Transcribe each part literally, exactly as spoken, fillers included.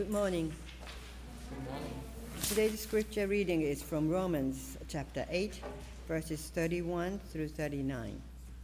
Good morning. Today's scripture reading is from Romans chapter eight, verses thirty-one through thirty-nine.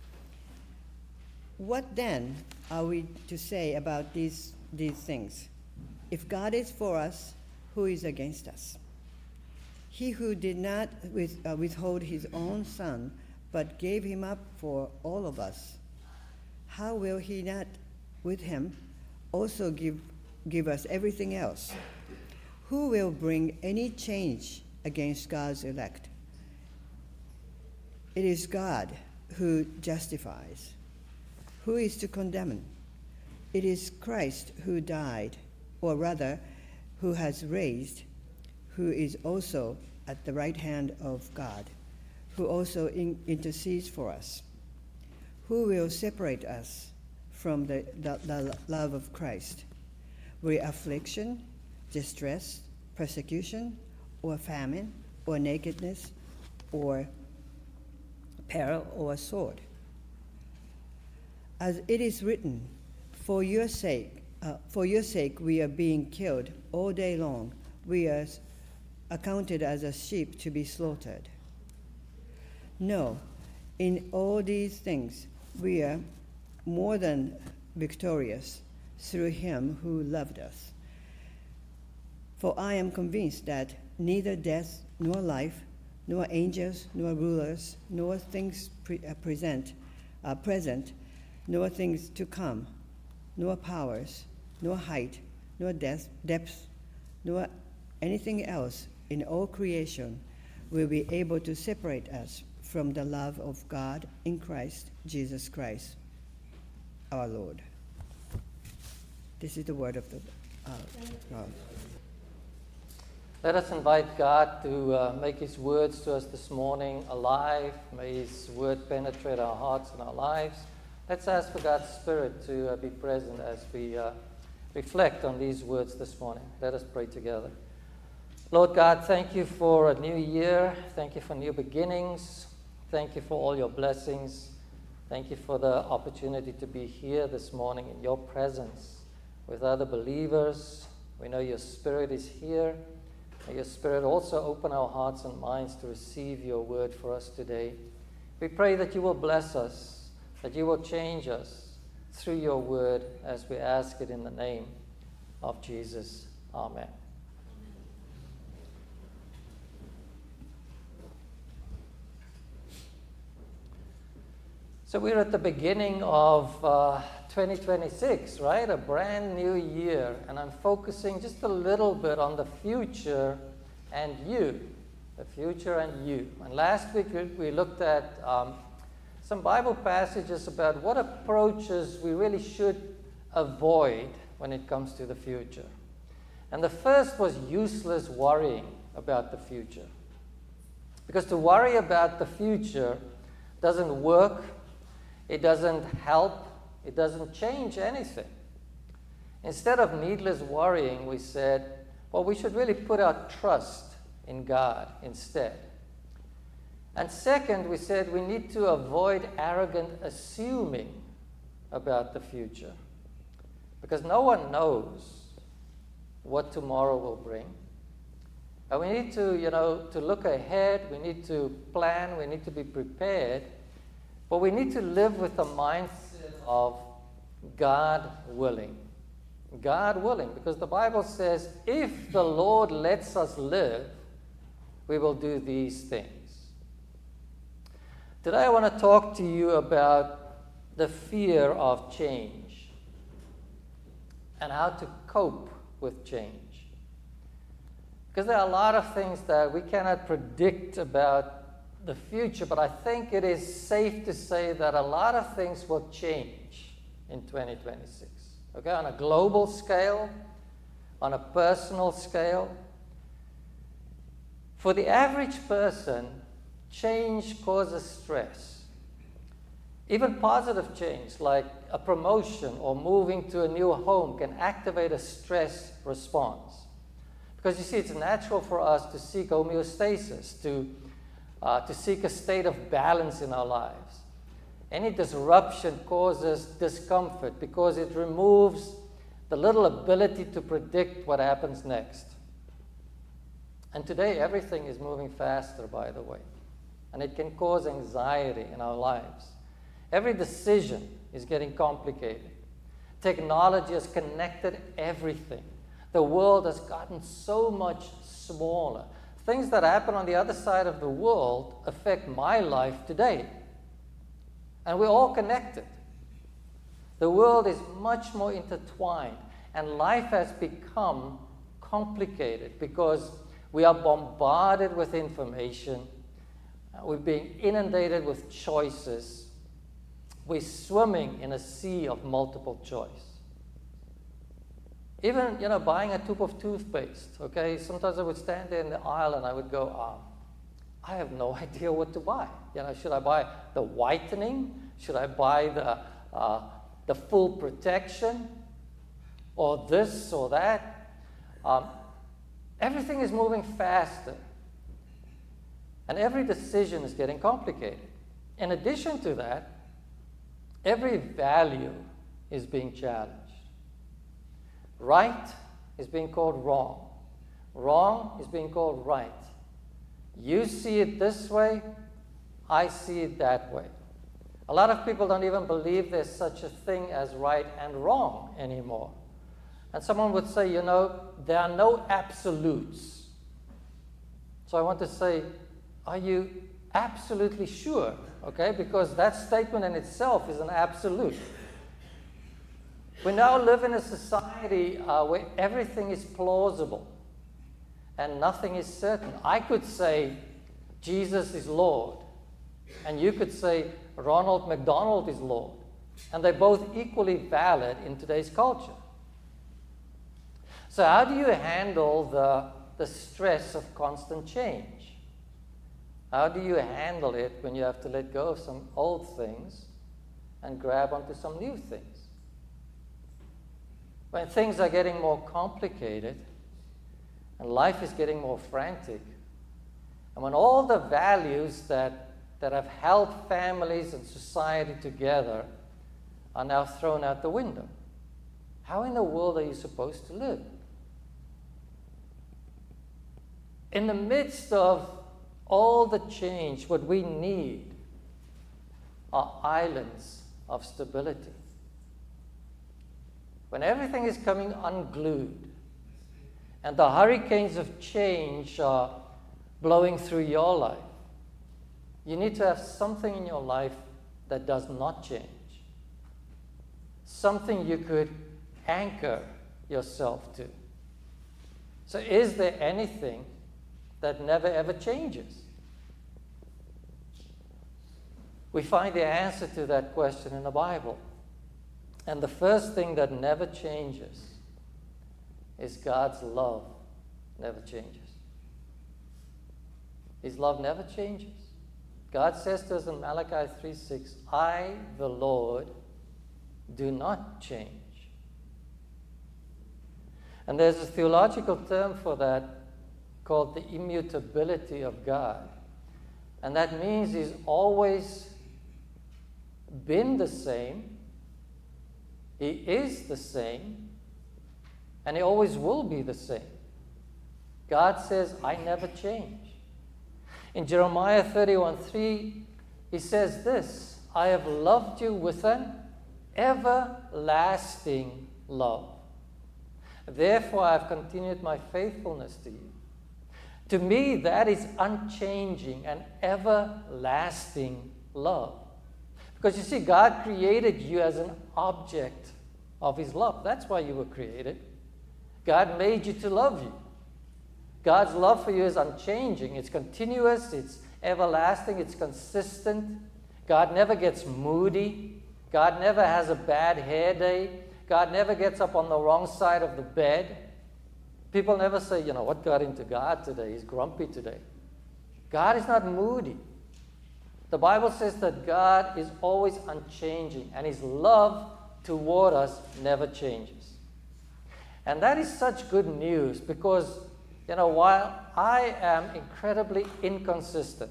What then are we to say about these, these things? If God is for us, who is against us? He who did not with, uh, withhold his own son, but gave him up for all of us, how will he not with him also give, give us everything else? Who will bring any change against God's elect? It is God who justifies. Who is to condemn? It is Christ who died, or rather, who has raised, who is also at the right hand of God, who also in- intercedes for us. Who will separate us from the, the, the love of Christ? Will affliction, distress, persecution, or famine, or nakedness, or peril, or sword? As it is written, for your sake, uh, for your sake we are being killed all day long. We are accounted as a sheep to be slaughtered. No, in all these things we are more than victorious through him who loved us. For I am convinced that neither death nor life, nor angels, nor rulers, nor things pre- uh, present, uh, present, nor things to come, nor powers, nor height, nor depth, depth, nor anything else in all creation will be able to separate us from the love of God in Christ Jesus Christ, our Lord. This is the word of the uh, God. Let us invite God to uh, make his words to us this morning alive. May his word penetrate our hearts and our lives. Let's ask for God's Spirit to uh, be present as we uh, reflect on these words this morning. Let us pray together. Lord God, thank you for a new year. Thank you for new beginnings. Thank you for all your blessings. Thank you for the opportunity to be here this morning in your presence with other believers. We know your Spirit is here. May your Spirit also open our hearts and minds to receive your word for us today. We pray that you will bless us, that you will change us through your word as we ask it in the name of Jesus. Amen. So we're at the beginning of uh, twenty twenty-six, right? A brand new year. And I'm focusing just a little bit on the future and you. The future and you. And last week we looked at um, some Bible passages about what approaches we really should avoid when it comes to the future. And the first was useless worrying about the future. Because to worry about the future doesn't work. It doesn't help. It doesn't change anything. Instead of needless worrying, we said, well, we should really put our trust in God instead. And second, we said we need to avoid arrogant assuming about the future. Because no one knows what tomorrow will bring. And we need to, you know, to look ahead. We need to plan. We need to be prepared. But we need to live with the mindset of God willing. God willing, because the Bible says, if the Lord lets us live, we will do these things. Today I want to talk to you about the fear of change and how to cope with change. Because there are a lot of things that we cannot predict about the future, but I think it is safe to say that a lot of things will change in twenty twenty-six. Okay, on a global scale, on a personal scale. For the average person, change causes stress. Even positive change, like a promotion or moving to a new home, can activate a stress response. Because you see, it's natural for us to seek homeostasis, to Uh, to seek a state of balance in our lives. Any disruption causes discomfort because it removes the little ability to predict what happens next. And today, everything is moving faster, by the way, and it can cause anxiety in our lives. Every decision is getting complicated. Technology has connected everything. The world has gotten so much smaller. Things that happen on the other side of the world affect my life today. And we're all connected. The world is much more intertwined, and life has become complicated because we are bombarded with information. We're being inundated with choices. We're swimming in a sea of multiple choice. Even, you know, buying a tube of toothpaste, okay? Sometimes I would stand there in the aisle and I would go, um, I have no idea what to buy. You know, should I buy the whitening? Should I buy the, uh, the full protection? Or this or that? Um, everything is moving faster. And every decision is getting complicated. In addition to that, every value is being challenged. Right is being called wrong. Wrong is being called right. You see it this way, I see it that way. A lot of people don't even believe there's such a thing as right and wrong anymore. And someone would say, you know, there are no absolutes. So I want to say, are you absolutely sure? Okay, because that statement in itself is an absolute. We now live in a society uh, where everything is plausible and nothing is certain. I could say Jesus is Lord, and you could say Ronald McDonald is Lord, and they're both equally valid in today's culture. So how do you handle the, the stress of constant change? How do you handle it when you have to let go of some old things and grab onto some new things? When things are getting more complicated and life is getting more frantic, and when all the values that, that have held families and society together are now thrown out the window, how in the world are you supposed to live? In the midst of all the change, what we need are islands of stability. When everything is coming unglued and the hurricanes of change are blowing through your life, you need to have something in your life that does not change. Something you could anchor yourself to. So is there anything that never ever changes? We find the answer to that question in the Bible. And the first thing that never changes is God's love never changes. His love never changes. God says to us in Malachi three six, I, the Lord, do not change. And there's a theological term for that called the immutability of God. And that means He's always been the same, He is the same, and He always will be the same. God says, I never change. In Jeremiah thirty-one three, He says this, I have loved you with an everlasting love. Therefore, I have continued my faithfulness to you. To me, that is unchanging and everlasting love. Because you see, God created you as an object of His love. That's why you were created. God made you to love you. God's love for you is unchanging. It's continuous, it's everlasting, it's consistent. God never gets moody. God never has a bad hair day. God never gets up on the wrong side of the bed. People never say, you know, what got into God today? He's grumpy today. God is not moody. The Bible says that God is always unchanging, and His love toward us never changes. And that is such good news because, you know, while I am incredibly inconsistent,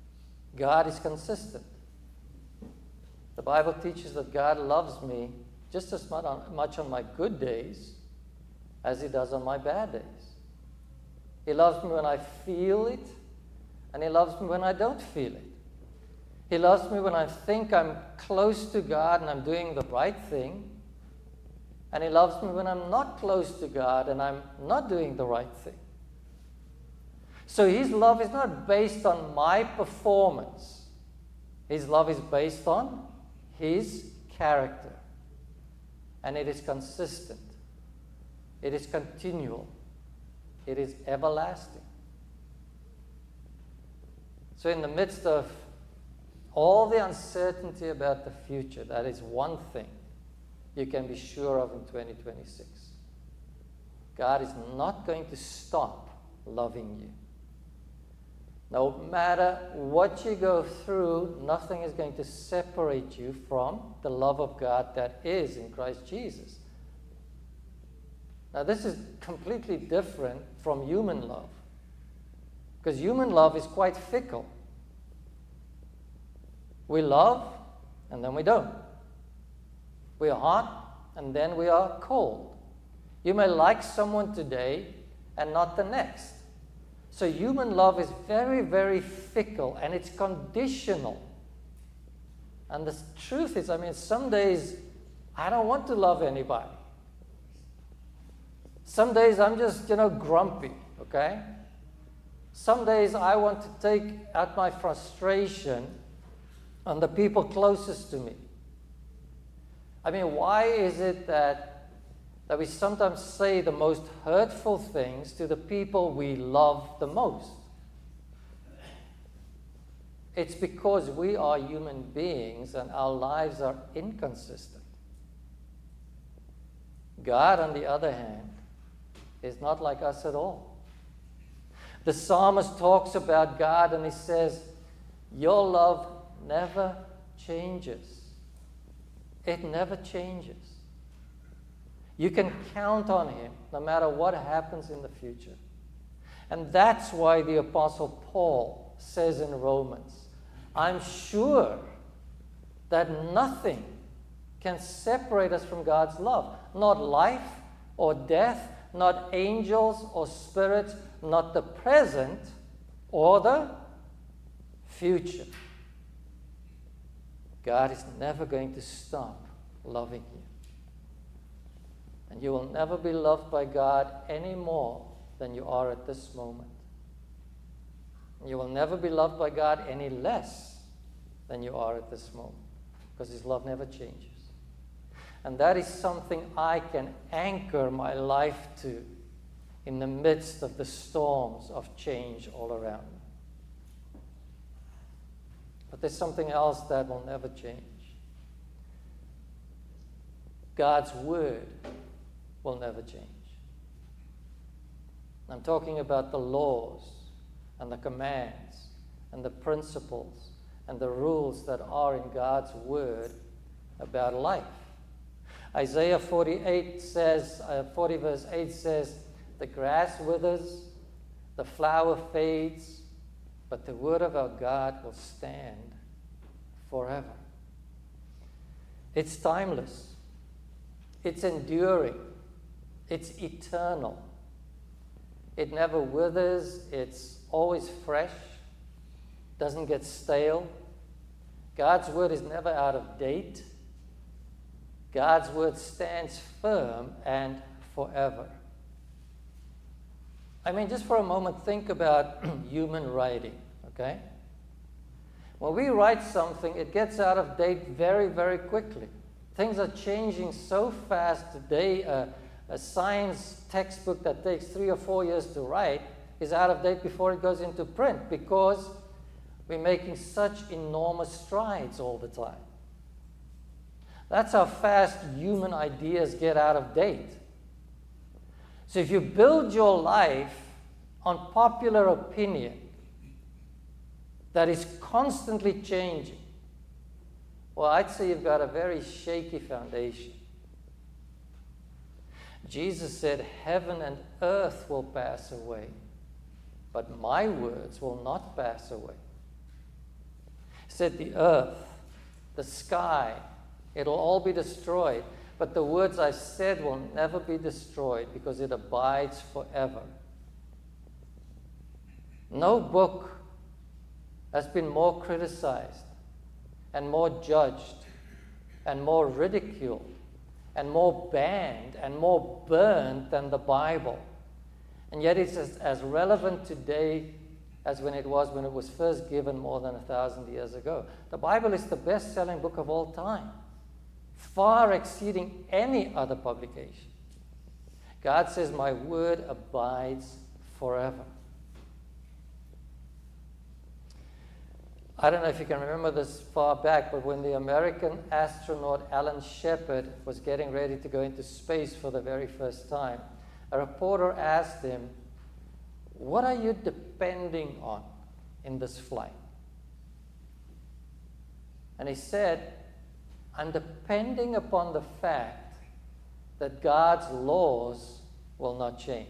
God is consistent. The Bible teaches that God loves me just as much on, much on my good days as he does on my bad days. He loves me when I feel it, and he loves me when I don't feel it. He loves me when I think I'm close to God and I'm doing the right thing, and he loves me when I'm not close to God and I'm not doing the right thing. So his love is not based on my performance. His love is based on his character. And it is consistent. It is continual. It is everlasting. So in the midst of all the uncertainty about the future, that is one thing you can be sure of in twenty twenty-six. God is not going to stop loving you. No matter what you go through, nothing is going to separate you from the love of God that is in Christ Jesus. Now, this is completely different from human love, because human love is quite fickle. We love, and then we don't. We are hot, and then we are cold. You may like someone today and not the next. So human love is very, very fickle, and it's conditional. And the truth is, I mean, some days I don't want to love anybody. Some days I'm just, you know, grumpy, okay? Some days I want to take out my frustration on the people closest to me. I mean, why is it that that we sometimes say the most hurtful things to the people we love the most? It's because we are human beings and our lives are inconsistent. God, on the other hand, is not like us at all. The psalmist talks about God and he says, your love never changes. It never changes. You can count on him no matter what happens in the future. And that's why the Apostle Paul says in Romans, I'm sure that nothing can separate us from God's love. Not life or death, not angels or spirits, not the present or the future. God is never going to stop loving you. And you will never be loved by God any more than you are at this moment. You will never be loved by God any less than you are at this moment, because his love never changes. And that is something I can anchor my life to in the midst of the storms of change all around me. But there's something else that will never change. God's word will never change. I'm talking about the laws and the commands and the principles and the rules that are in God's word about life. Isaiah forty-eight says, uh, forty verse eight says, the grass withers, the flower fades, but the word of our God will stand forever. It's timeless. It's enduring. It's eternal. It never withers. It's always fresh. Doesn't get stale. God's word is never out of date. God's word stands firm and forever. I mean, just for a moment, think about human writing, okay? When we write something, it gets out of date very, very quickly. Things are changing so fast today. Uh, a science textbook that takes three or four years to write is out of date before it goes into print, because we're making such enormous strides all the time. That's how fast human ideas get out of date. So if you build your life on popular opinion that is constantly changing, well, I'd say you've got a very shaky foundation. Jesus said, heaven and earth will pass away, but my words will not pass away. He said the earth, the sky, it'll all be destroyed, but the words I said will never be destroyed because it abides forever. No book has been more criticized and more judged and more ridiculed and more banned and more burned than the Bible. And yet it's as, as relevant today as when it was when it was first given more than a thousand years ago. The Bible is the best-selling book of all time, far exceeding any other publication. God says, my word abides forever. I don't know if you can remember this far back, but when the American astronaut Alan Shepard was getting ready to go into space for the very first time, a reporter asked him, what are you depending on in this flight? And he said, I'm depending upon the fact that God's laws will not change.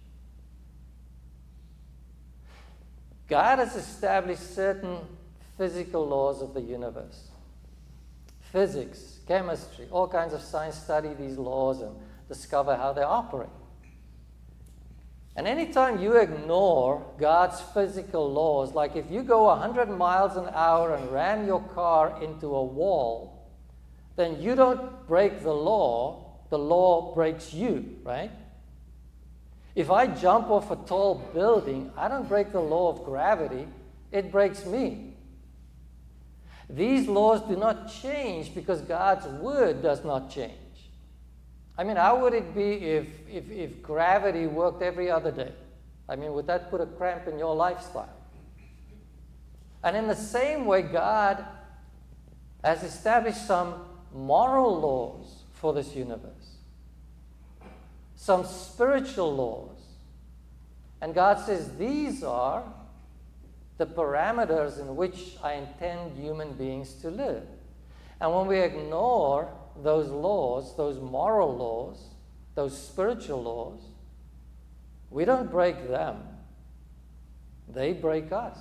God has established certain physical laws of the universe. Physics, chemistry, all kinds of science study these laws and discover how they operate. And anytime you ignore God's physical laws, like if you go one hundred miles an hour and ram your car into a wall, then you don't break the law, the law breaks you, right? If I jump off a tall building, I don't break the law of gravity, it breaks me. These laws do not change because God's word does not change. I mean, how would it be if, if, if gravity worked every other day? I mean, would that put a cramp in your lifestyle? And in the same way, God has established some moral laws for this universe, some spiritual laws. And God says, these are the parameters in which I intend human beings to live. And when we ignore those laws, those moral laws, those spiritual laws, we don't break them. They break us.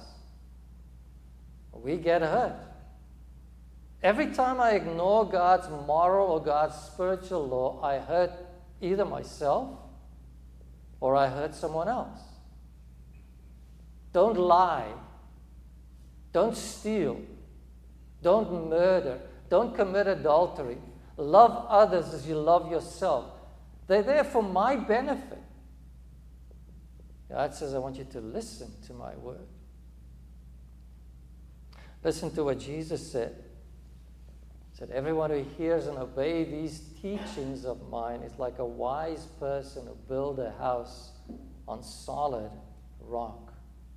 We get hurt. Every time I ignore God's moral or God's spiritual law, I hurt either myself or I hurt someone else. Don't lie. Don't steal. Don't murder. Don't commit adultery. Love others as you love yourself. They're there for my benefit. God says, I want you to listen to my word. Listen to what Jesus said. He said, everyone who hears and obeys these teachings of mine is like a wise person who built a house on solid rock.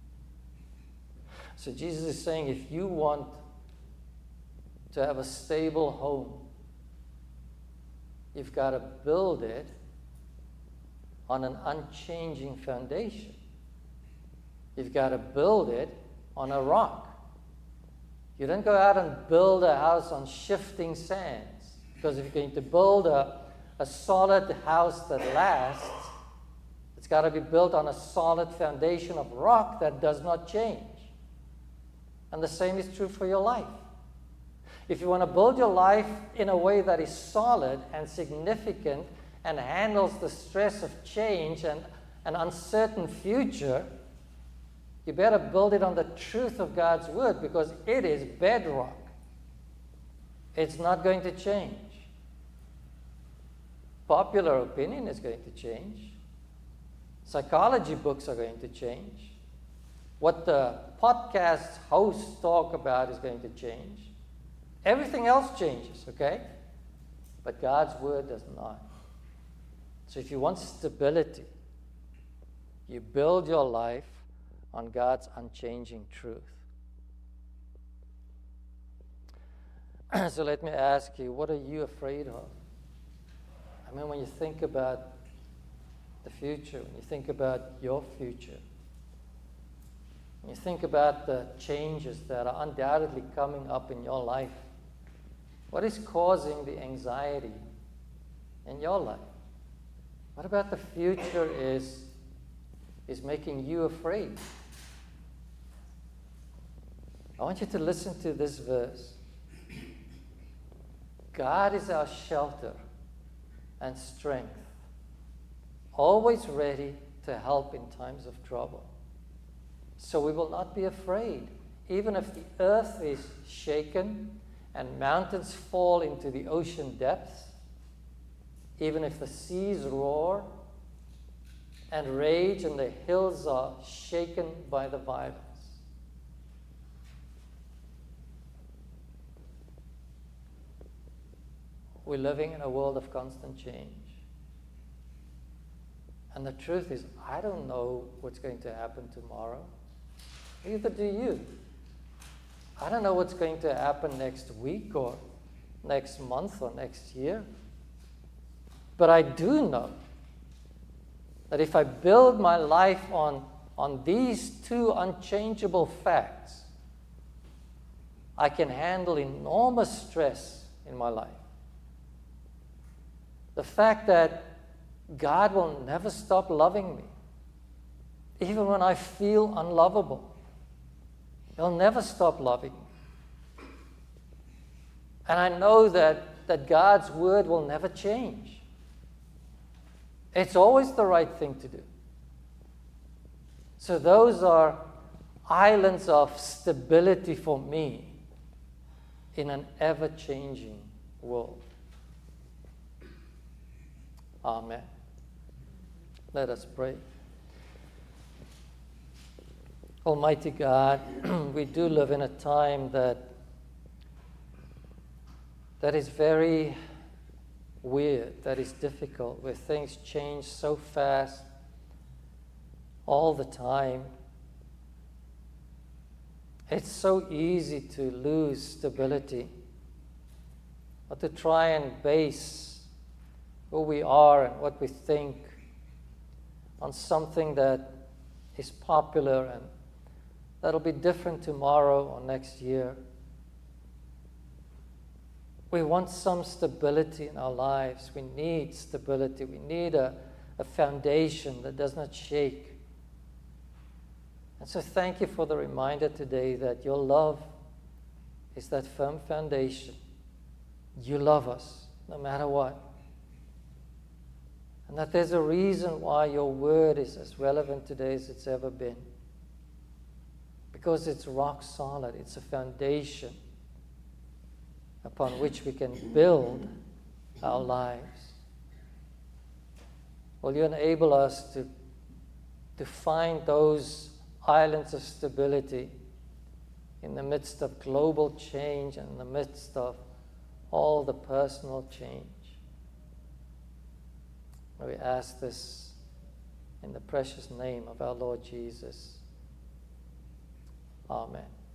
So Jesus is saying, if you want to have a stable home, you've got to build it on an unchanging foundation. You've got to build it on a rock. You don't go out and build a house on shifting sands, because if you're going to build a, a solid house that lasts, it's got to be built on a solid foundation of rock that does not change. And the same is true for your life. If you want to build your life in a way that is solid and significant and handles the stress of change and an uncertain future, you better build it on the truth of God's word, because it is bedrock. It's not going to change. Popular opinion is going to change. Psychology books are going to change. What the podcast hosts talk about is going to change. Everything else changes, okay? But God's word does not. So if you want stability, you build your life on God's unchanging truth. So let me ask you, what are you afraid of? I mean, when you think about the future, when you think about your future, when you think about the changes that are undoubtedly coming up in your life, what is causing the anxiety in your life? What about the future is, is making you afraid? I want you to listen to this verse. God is our shelter and strength, always ready to help in times of trouble. So we will not be afraid, even if the earth is shaken and mountains fall into the ocean depths, even if the seas roar and rage and the hills are shaken by the violence. We're living in a world of constant change. And the truth is, I don't know what's going to happen tomorrow. Neither do you. I don't know what's going to happen next week or next month or next year. But I do know that if I build my life on, on these two unchangeable facts, I can handle enormous stress in my life. The fact that God will never stop loving me, even when I feel unlovable. He'll never stop loving me. And I know that, that God's word will never change. It's always the right thing to do. So those are islands of stability for me in an ever-changing world. Amen. Let us pray. Almighty God, we do live in a time that that is very weird, that is difficult, where things change so fast all the time. It's so easy to lose stability, or to try and base who we are and what we think on something that is popular and that'll be different tomorrow or next year. We want some stability in our lives. We need stability. We need a, a foundation that does not shake. And so thank you for the reminder today that your love is that firm foundation. You love us no matter what. And that there's a reason why your word is as relevant today as it's ever been. Because it's rock solid. It's a foundation upon which we can build our lives. Will you enable us to, to find those islands of stability in the midst of global change and in the midst of all the personal change? We ask this in the precious name of our Lord Jesus. Amen.